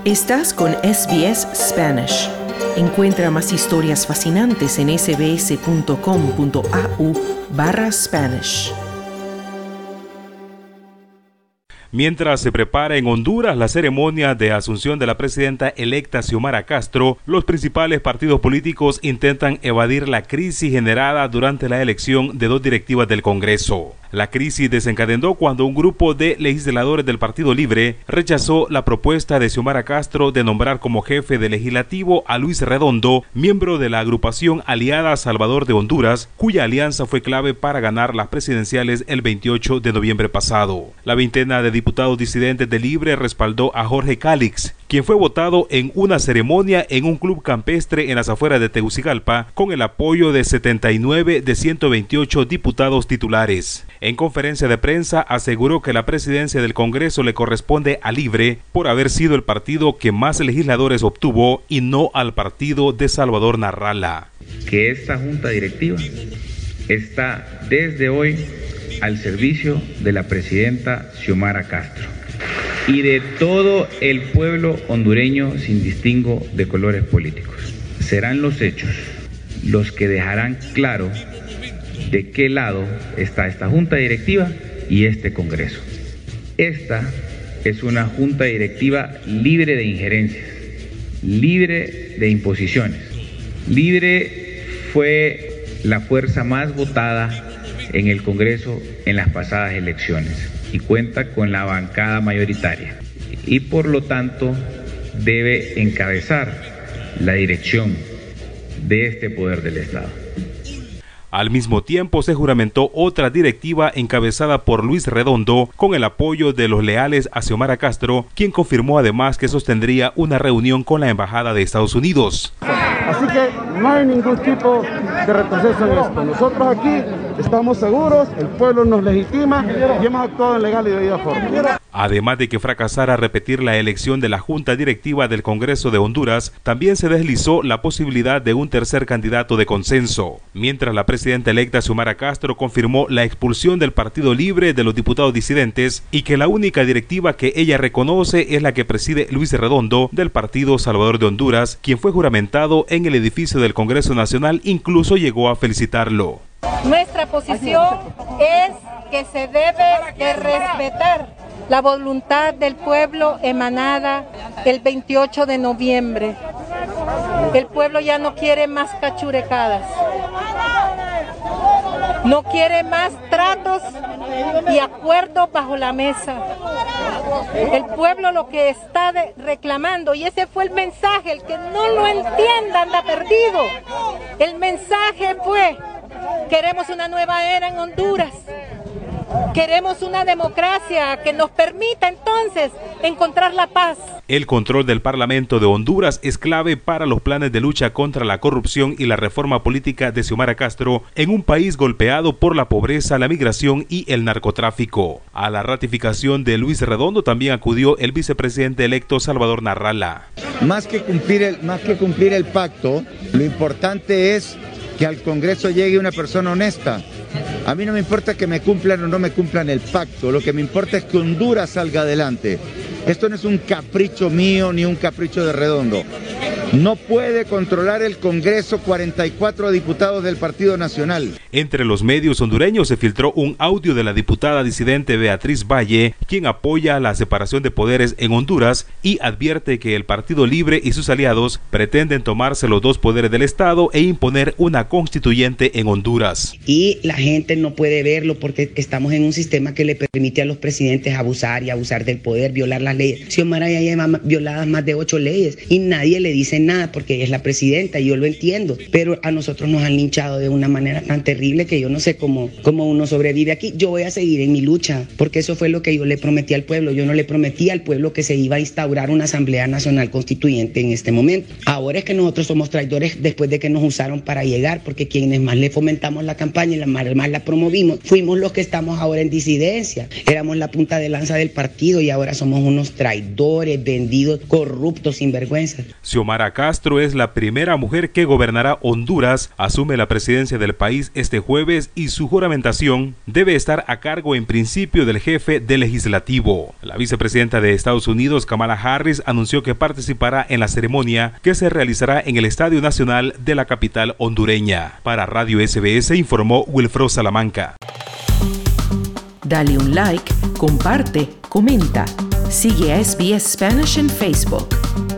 Estás con SBS Spanish. Encuentra más historias fascinantes en sbs.com.au/Spanish. Mientras se prepara en Honduras la ceremonia de asunción de la presidenta electa Xiomara Castro, los principales partidos políticos intentan evadir la crisis generada durante la elección de 2 directivas del Congreso. La crisis desencadenó cuando un grupo de legisladores del Partido Libre rechazó la propuesta de Xiomara Castro de nombrar como jefe del legislativo a Luis Redondo, miembro de la agrupación aliada Salvador de Honduras, cuya alianza fue clave para ganar las presidenciales el 28 de noviembre pasado. La veintena de diputados disidentes del Libre respaldó a Jorge Calix, quien fue votado en una ceremonia en un club campestre en las afueras de Tegucigalpa, con el apoyo de 79 de 128 diputados titulares. En conferencia de prensa aseguró que la presidencia del Congreso le corresponde a Libre por haber sido el partido que más legisladores obtuvo y no al partido de Salvador Narrala. Que esta junta directiva está desde hoy al servicio de la presidenta Xiomara Castro y de todo el pueblo hondureño sin distingo de colores políticos. Serán los hechos los que dejarán claro de qué lado está esta junta directiva y este Congreso. Esta es una junta directiva libre de injerencias, libre de imposiciones. Libre fue la fuerza más votada en el Congreso en las pasadas elecciones y cuenta con la bancada mayoritaria y por lo tanto debe encabezar la dirección de este poder del Estado. Al mismo tiempo se juramentó otra directiva encabezada por Luis Redondo con el apoyo de los leales a Xiomara Castro, quien confirmó además que sostendría una reunión con la Embajada de Estados Unidos. Así que no hay ningún tipo de retroceso en esto. Nosotros aquí estamos seguros, el pueblo nos legitima y hemos actuado en legal y debida forma. Además de que fracasara repetir la elección de la Junta Directiva del Congreso de Honduras, también se deslizó la posibilidad de un tercer candidato de consenso. Mientras la presidenta electa Xiomara Castro confirmó la expulsión del Partido Libre de los diputados disidentes y que la única directiva que ella reconoce es la que preside Luis Redondo del Partido Salvador de Honduras, quien fue juramentado en el edificio del Congreso Nacional, incluso llegó a felicitarlo. Nuestra posición es que se debe de respetar la voluntad del pueblo emanada el 28 de noviembre. El pueblo ya no quiere más cachurecadas, no quiere más tratos y acuerdos bajo la mesa. El pueblo lo que está reclamando, y ese fue el mensaje, el que no lo entienda anda perdido. El mensaje fue: queremos una nueva era en Honduras. Queremos una democracia que nos permita entonces encontrar la paz. El control del Parlamento de Honduras es clave para los planes de lucha contra la corrupción y la reforma política de Xiomara Castro en un país golpeado por la pobreza, la migración y el narcotráfico. A la ratificación de Luis Redondo también acudió el vicepresidente electo Salvador Narrala. Más que cumplir el pacto, lo importante es que al Congreso llegue una persona honesta. A mí no me importa que me cumplan o no me cumplan el pacto, lo que me importa es que Honduras salga adelante. Esto no es un capricho mío ni un capricho de Redondo. No puede controlar el Congreso 44 diputados del Partido Nacional. Entre los medios hondureños se filtró un audio de la diputada disidente Beatriz Valle, quien apoya la separación de poderes en Honduras y advierte que el Partido Libre y sus aliados pretenden tomarse los 2 poderes del Estado e imponer una constituyente en Honduras. Y la gente no puede verlo porque estamos en un sistema que le permite a los presidentes abusar del poder, violar las leyes. Xiomara ya lleva violadas más de 8 leyes y nadie le dice nada porque ella es la presidenta y yo lo entiendo, pero a nosotros nos han linchado de una manera tan terrible que yo no sé cómo uno sobrevive aquí. Yo voy a seguir en mi lucha porque eso fue lo que yo le prometí al pueblo. Yo no le prometí al pueblo que se iba a instaurar una Asamblea Nacional Constituyente en este momento. Ahora es que nosotros somos traidores después de que nos usaron para llegar, porque quienes más le fomentamos la campaña y más la promovimos fuimos los que estamos ahora en disidencia. Éramos la punta de lanza del partido y ahora somos unos traidores, vendidos, corruptos, sinvergüenzas. Xiomara Xiomara Castro es la primera mujer que gobernará Honduras, asume la presidencia del país este jueves y su juramentación debe estar a cargo en principio del jefe del legislativo. La vicepresidenta de Estados Unidos, Kamala Harris, anunció que participará en la ceremonia que se realizará en el Estadio Nacional de la capital hondureña. Para Radio SBS informó Wilfredo Salamanca. Dale un like, comparte, comenta. Sigue a SBS Spanish en Facebook.